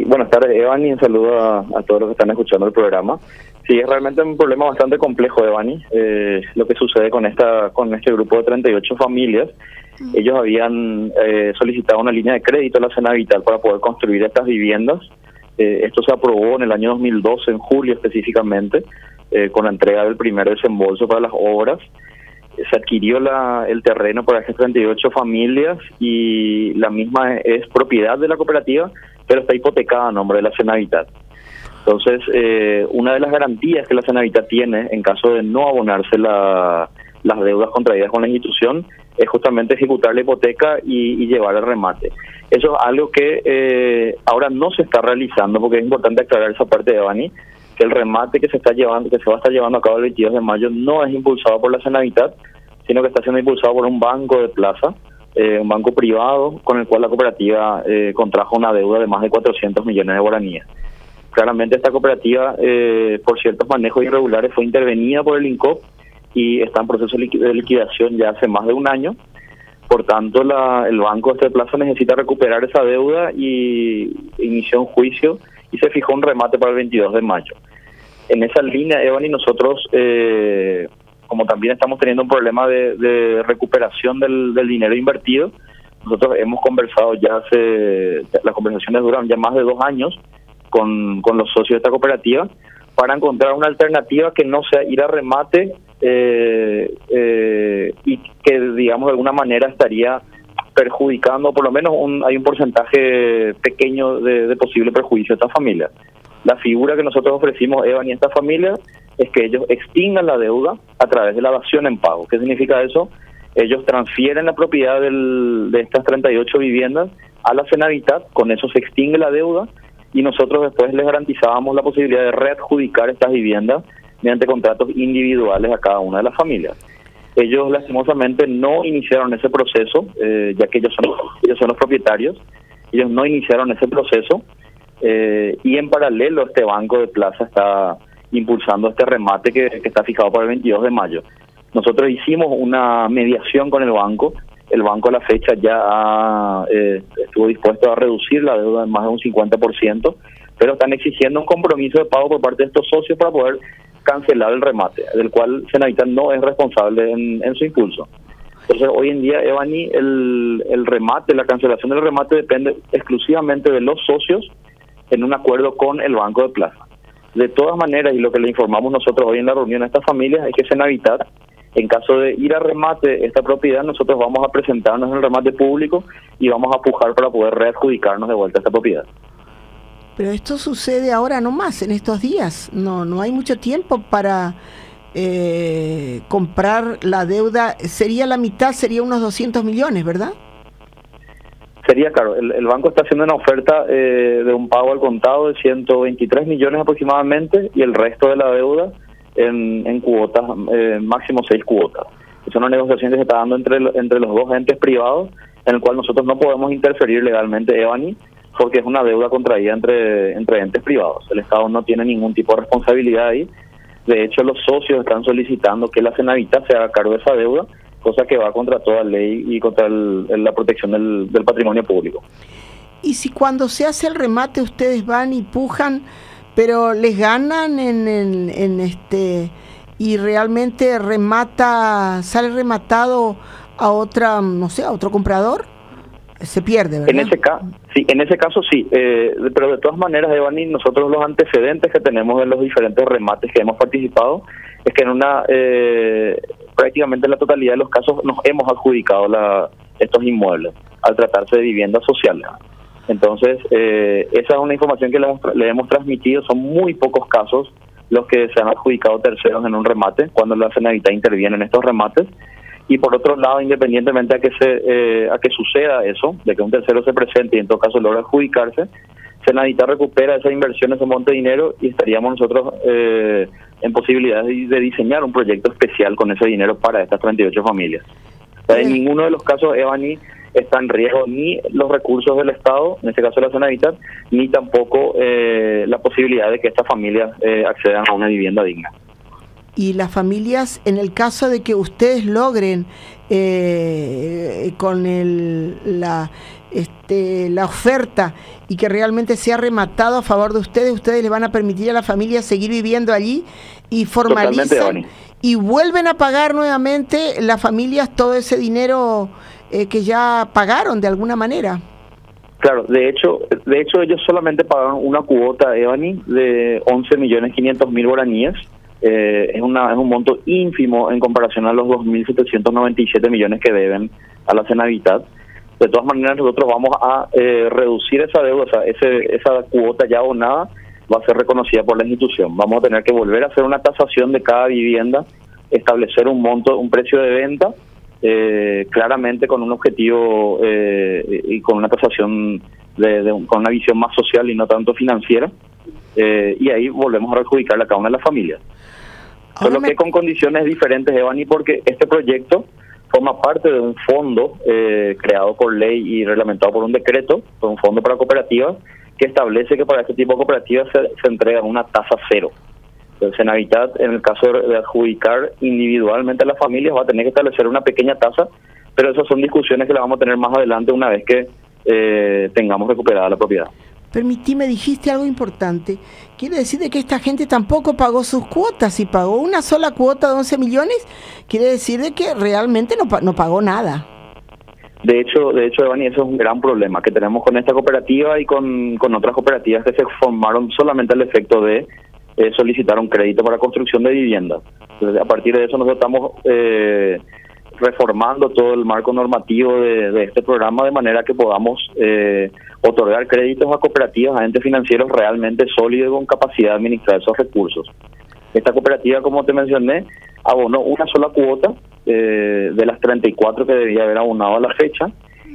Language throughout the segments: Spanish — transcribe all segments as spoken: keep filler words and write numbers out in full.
buenas tardes, Evani, un saludo a, a todos los que están escuchando el programa. Sí, es realmente un problema bastante complejo, Evani, eh, lo que sucede con esta con este grupo de treinta y ocho familias. Mm. Ellos habían eh, solicitado una línea de crédito a la Senavital para poder construir estas viviendas. Eh, esto se aprobó en el año dos mil doce, en julio específicamente, eh, con la entrega del primer desembolso para las obras. Se adquirió la, el terreno para estas treinta y ocho familias y la misma es, es propiedad de la cooperativa, pero está hipotecada a nombre de la Senavital. Entonces, eh, una de las garantías que la Senavital tiene en caso de no abonarse la, las deudas contraídas con la institución es justamente ejecutar la hipoteca y, y llevar el remate. Eso es algo que eh, ahora no se está realizando, porque es importante aclarar esa parte de Bani, que el remate que se está llevando, que se va a estar llevando a cabo el veintidós de mayo no es impulsado por la Senavital, sino que está siendo impulsado por un banco de plaza, eh, un banco privado con el cual la cooperativa eh, contrajo una deuda de más de cuatrocientos millones de guaraníes. Claramente esta cooperativa, eh, por ciertos manejos irregulares, fue intervenida por el INCOP y está en proceso de liquidación ya hace más de un año. Por tanto, la, el banco de este plazo necesita recuperar esa deuda y inició un juicio y se fijó un remate para el veintidós de mayo. En esa línea, Evani, nosotros, eh, como también estamos teniendo un problema de, de recuperación del, del dinero invertido, nosotros hemos conversado ya hace, las conversaciones duran ya más de dos años con, con los socios de esta cooperativa para encontrar una alternativa que no sea ir a remate eh, eh, y que, digamos, de alguna manera estaría perjudicando, por lo menos un, hay un porcentaje pequeño de, de posible perjuicio a esta familia. La figura que nosotros ofrecimos, Evan, y a esta familia es que ellos extingan la deuda a través de la dación en pago. ¿Qué significa eso? Ellos transfieren la propiedad del, de estas treinta y ocho viviendas a la Senavital, con eso se extingue la deuda y nosotros después les garantizábamos la posibilidad de readjudicar estas viviendas mediante contratos individuales a cada una de las familias. Ellos lastimosamente no iniciaron ese proceso, eh, ya que ellos son, ellos son los propietarios, ellos no iniciaron ese proceso eh, y en paralelo este banco de plaza está impulsando este remate que, que está fijado para el veintidós de mayo. Nosotros hicimos una mediación con el banco, el banco a la fecha ya ha, eh, estuvo dispuesto a reducir la deuda en más de un cincuenta por ciento, pero están exigiendo un compromiso de pago por parte de estos socios para poder cancelar el remate, del cual Senavital no es responsable en, en su impulso. Entonces, hoy en día, Evani, el, el remate, la cancelación del remate depende exclusivamente de los socios en un acuerdo con el banco de plaza. De todas maneras, y lo que le informamos nosotros hoy en la reunión a estas familias es que Senavital, en caso de ir a remate esta propiedad, nosotros vamos a presentarnos en el remate público y vamos a pujar para poder readjudicarnos de vuelta esta propiedad. Pero esto sucede ahora nomás, en estos días. No, no hay mucho tiempo para eh, comprar la deuda. Sería la mitad, sería unos doscientos millones, ¿verdad? Sería, claro, el, el banco está haciendo una oferta eh, de un pago al contado de ciento veintitrés millones aproximadamente y el resto de la deuda en, en cuotas, eh, máximo seis cuotas. Es una negociación que se está dando entre, entre los dos entes privados, en el cual nosotros no podemos interferir legalmente, Evani, porque es una deuda contraída entre, entre entes privados. El Estado no tiene ningún tipo de responsabilidad ahí. De hecho, los socios están solicitando que la Senavital se haga cargo de esa deuda, cosa que va contra toda ley y contra el, la protección del, del patrimonio público. Y si cuando se hace el remate ustedes van y pujan, pero les ganan en, en, en este y realmente remata, sale rematado a otra, no sé, a otro comprador, se pierde, ¿verdad? En ese caso, sí, en ese caso sí, eh, pero de todas maneras, Evani, nosotros los antecedentes que tenemos en los diferentes remates que hemos participado es que en una eh, prácticamente en la totalidad de los casos nos hemos adjudicado la, estos inmuebles al tratarse de viviendas sociales. Entonces, eh, esa es una información que le hemos, le hemos transmitido. Son muy pocos casos los que se han adjudicado terceros en un remate, cuando la Senavital interviene en estos remates. Y por otro lado, independientemente a que se eh, a que suceda eso, de que un tercero se presente y en todo caso logra adjudicarse, Senavital recupera esa inversión, ese monte de dinero, y estaríamos nosotros eh, en posibilidades de, de diseñar un proyecto especial con ese dinero para estas treinta y ocho familias. O sea, en ninguno de los casos, Evani, está en riesgo ni los recursos del Estado, en este caso la Senavital, ni tampoco eh, la posibilidad de que estas familias eh, accedan a una vivienda digna. y las familias, en el caso de que ustedes logren eh, con el, la, este, la oferta y que realmente sea rematado a favor de ustedes, ustedes le van a permitir a la familia seguir viviendo allí y formalizan y vuelven a pagar nuevamente las familias todo ese dinero eh, que ya pagaron de alguna manera. Claro, de hecho, de hecho ellos solamente pagaron una cuota, Evany, de once millones quinientos mil guaraníes. Eh, es, una, es un monto ínfimo en comparación a los dos mil setecientos noventa y siete millones que deben a la Senavitat. De todas maneras, nosotros vamos a eh, reducir esa deuda, o sea, ese, esa cuota ya abonada va a ser reconocida por la institución. Vamos a tener que volver a hacer una tasación de cada vivienda, establecer un monto, un precio de venta, eh, claramente con un objetivo eh, y con una tasación de, de, con una visión más social y no tanto financiera, eh, y ahí volvemos a adjudicarle a cada una de las familias. Solo me... que con condiciones diferentes, Evany, porque este proyecto forma parte de un fondo eh, creado por ley y reglamentado por un decreto, por un fondo para cooperativas, que establece que para este tipo de cooperativas se, se entrega una tasa cero. El Senavitat, en el caso de adjudicar individualmente a las familias, va a tener que establecer una pequeña tasa, pero esas son discusiones que las vamos a tener más adelante una vez que eh, tengamos recuperada la propiedad. Permitime, dijiste algo importante. Quiere decir de que esta gente tampoco pagó sus cuotas. Si pagó una sola cuota de once millones, quiere decir de que realmente no, no pagó nada. De hecho, de hecho, Evany, eso es un gran problema que tenemos con esta cooperativa y con, con otras cooperativas que se formaron solamente al efecto de eh, solicitar un crédito para construcción de viviendas. Entonces, a partir de eso nosotros estamos eh, reformando todo el marco normativo de, de este programa de manera que podamos eh, otorgar créditos a cooperativas, a entes financieros realmente sólidos con capacidad de administrar esos recursos. Esta cooperativa, como te mencioné, abonó una sola cuota eh, de las treinta y cuatro que debía haber abonado a la fecha,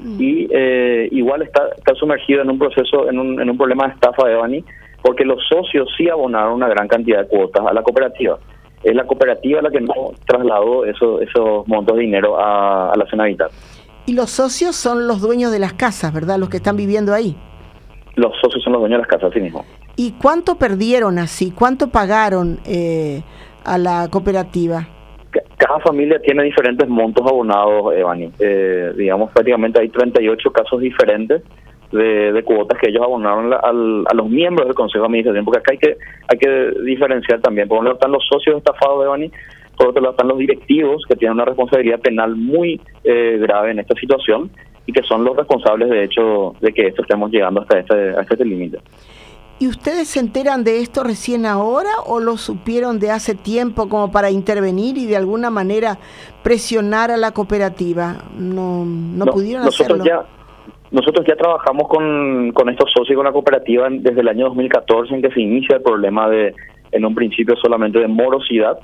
y eh, igual está, está sumergido en un proceso, en un, en un problema de estafa, de Evany, porque los socios sí abonaron una gran cantidad de cuotas a la cooperativa. Es la cooperativa la que no trasladó eso, esos montos de dinero a, a la Senavitat. Y los socios son los dueños de las casas, ¿verdad? Los que están viviendo ahí. Los socios son los dueños de las casas, así mismo. ¿Y cuánto perdieron así? ¿Cuánto pagaron eh, a la cooperativa? Cada familia tiene diferentes montos abonados, Evany. Eh, digamos, prácticamente hay treinta y ocho casos diferentes de, de cuotas que ellos abonaron la, al, a los miembros del Consejo de Administración, porque acá hay que hay que diferenciar también. Por un lado están los socios estafados, Evany, por otro lado están los directivos, que tienen una responsabilidad penal muy eh, grave en esta situación y que son los responsables, de hecho, de que esto estemos llegando hasta este, hasta este límite. ¿Y ustedes se enteran de esto recién ahora o lo supieron de hace tiempo como para intervenir y de alguna manera presionar a la cooperativa? No, no, no pudieron nosotros hacerlo. Ya, nosotros ya trabajamos con, con estos socios y con la cooperativa desde el año dos mil catorce, en que se inicia el problema de, en un principio solamente de morosidad,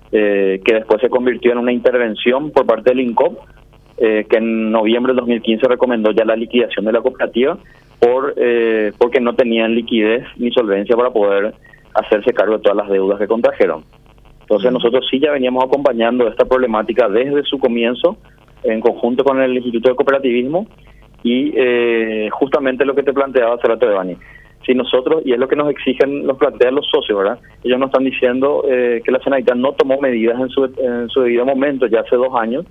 eh, que después se convirtió en una intervención por parte del INCOP, eh, que en noviembre del dos mil quince recomendó ya la liquidación de la cooperativa, por eh, porque no tenían liquidez ni solvencia para poder hacerse cargo de todas las deudas que contrajeron. Entonces nosotros sí ya veníamos acompañando esta problemática desde su comienzo, en conjunto con el Instituto de Cooperativismo, y eh, justamente lo que te planteaba hace rato, Evany. Si nosotros, y es lo que nos exigen, nos plantean los socios, ¿verdad? Ellos nos están diciendo eh, que la Senavitat no tomó medidas en su, en su debido momento, ya hace dos años,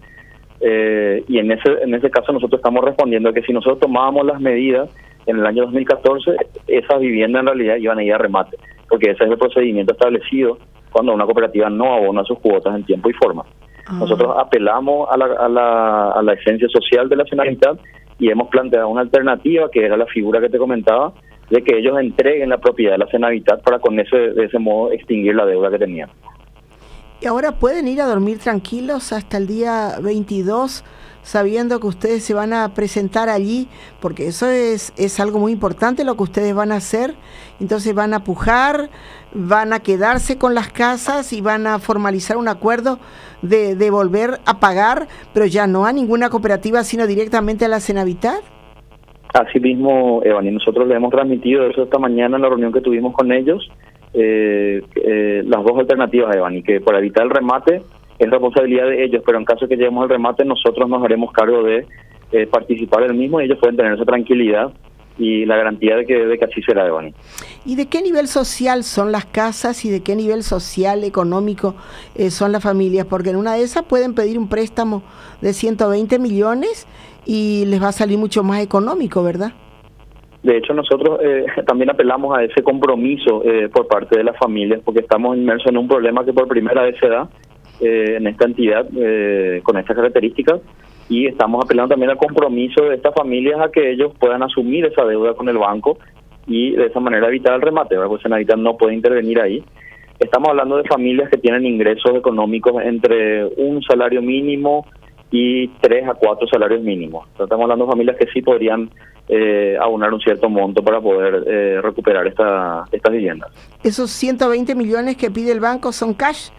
eh, y en ese, en ese caso nosotros estamos respondiendo que si nosotros tomábamos las medidas en el año dos mil catorce, esas viviendas en realidad iban a ir a remate, porque ese es el procedimiento establecido cuando una cooperativa no abona sus cuotas en tiempo y forma. Ah. Nosotros apelamos a la, a, la, a la esencia social de la Senavitat y hemos planteado una alternativa, que era la figura que te comentaba, de que ellos entreguen la propiedad de la Senavitat para con ese, de ese modo extinguir la deuda que tenían. ¿Y ahora pueden ir a dormir tranquilos hasta el día veintidós, sabiendo que ustedes se van a presentar allí? Porque eso es, es algo muy importante lo que ustedes van a hacer. Entonces van a pujar, van a quedarse con las casas y van a formalizar un acuerdo de, de volver a pagar, pero ya no a ninguna cooperativa, sino directamente a la Senavitat. Así mismo, Evany, nosotros le hemos transmitido eso esta mañana en la reunión que tuvimos con ellos, eh, eh, las dos alternativas, Evany, que para evitar el remate es responsabilidad de ellos, pero en caso de que lleguemos al remate nosotros nos haremos cargo de eh, participar del mismo, y ellos pueden tener esa tranquilidad y la garantía de que, de que así será, Devani. ¿Y de qué nivel social son las casas y de qué nivel social, económico eh, son las familias? Porque en una de esas pueden pedir un préstamo de ciento veinte millones y les va a salir mucho más económico, ¿verdad? De hecho, nosotros eh, también apelamos a ese compromiso eh, por parte de las familias, porque estamos inmersos en un problema que por primera vez se da eh, en esta entidad eh, con estas características, y estamos apelando también al compromiso de estas familias a que ellos puedan asumir esa deuda con el banco y de esa manera evitar el remate, ¿verdad? Porque Senavitas no puede intervenir ahí. Estamos hablando de familias que tienen ingresos económicos entre un salario mínimo y tres a cuatro salarios mínimos. Entonces, estamos hablando de familias que sí podrían eh, abonar un cierto monto para poder eh, recuperar esta, estas viviendas. ¿Esos ciento veinte millones que pide el banco son cash?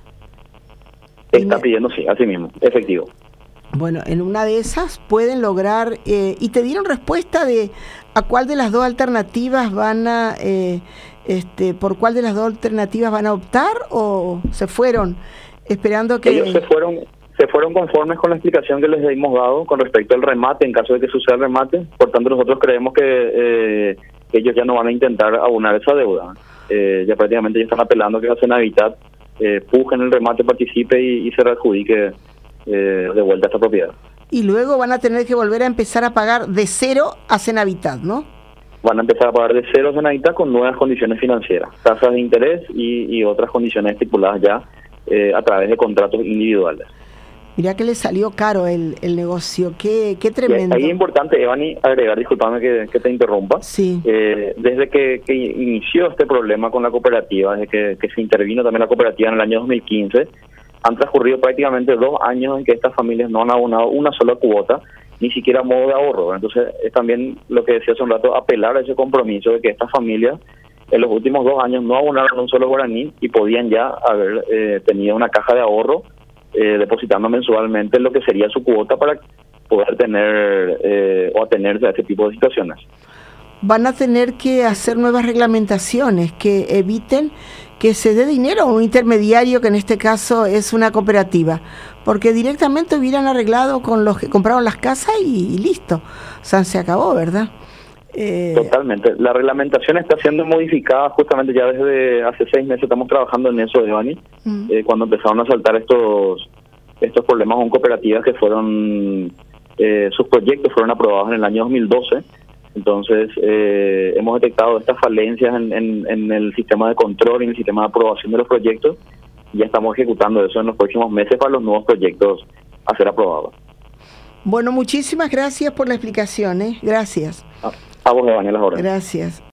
Está pidiendo, sí, así mismo, efectivo. Bueno, en una de esas pueden lograr, eh, ¿y te dieron respuesta de a cuál de las dos alternativas van a, eh, este, por cuál de las dos alternativas van a optar, o se fueron esperando que...? Ellos se fueron, se fueron conformes con la explicación que les hemos dado con respecto al remate, en caso de que suceda el remate. Por tanto, nosotros creemos que eh, ellos ya no van a intentar abonar esa deuda. Eh, ya prácticamente ya están apelando que la Senavitat eh, puje en el remate, participe y, y se readjudique Eh, de vuelta a esta propiedad. Y luego van a tener que volver a empezar a pagar de cero a Senavitat, ¿no? Van a empezar a pagar de cero a Senavitat con nuevas condiciones financieras, tasas de interés y, y otras condiciones estipuladas ya eh, a través de contratos individuales. Mirá que le salió caro el, el negocio, qué, qué tremendo. Ahí es importante, Evani, agregar, discúlpame que, que te interrumpa. Sí. Eh, desde que, que inició este problema con la cooperativa, desde que, que se intervino también la cooperativa en el año dos mil quince, han transcurrido prácticamente dos años en que estas familias no han abonado una sola cuota, ni siquiera a modo de ahorro. Entonces, es también lo que decía hace un rato, apelar a ese compromiso de que estas familias en los últimos dos años no abonaron un solo guaraní y podían ya haber eh, tenido una caja de ahorro eh, depositando mensualmente lo que sería su cuota para poder tener eh, o atenerse a ese tipo de situaciones. Van a tener que hacer nuevas reglamentaciones que eviten que se dé dinero a un intermediario, que en este caso es una cooperativa, porque directamente hubieran arreglado con los que compraron las casas y, y listo, o sea, se acabó, ¿verdad? Eh... Totalmente. La reglamentación está siendo modificada justamente ya desde hace seis meses, estamos trabajando en eso, Devani, mm. eh, cuando empezaron a saltar estos estos problemas con cooperativas que fueron, eh, sus proyectos fueron aprobados en el año dos mil doce. Entonces, eh, hemos detectado estas falencias en, en, en el sistema de control y en el sistema de aprobación de los proyectos, y ya estamos ejecutando eso en los próximos meses para los nuevos proyectos a ser aprobados. Bueno, muchísimas gracias por la explicación, ¿eh? Gracias. A, a vos, Daniela, ahora. Gracias.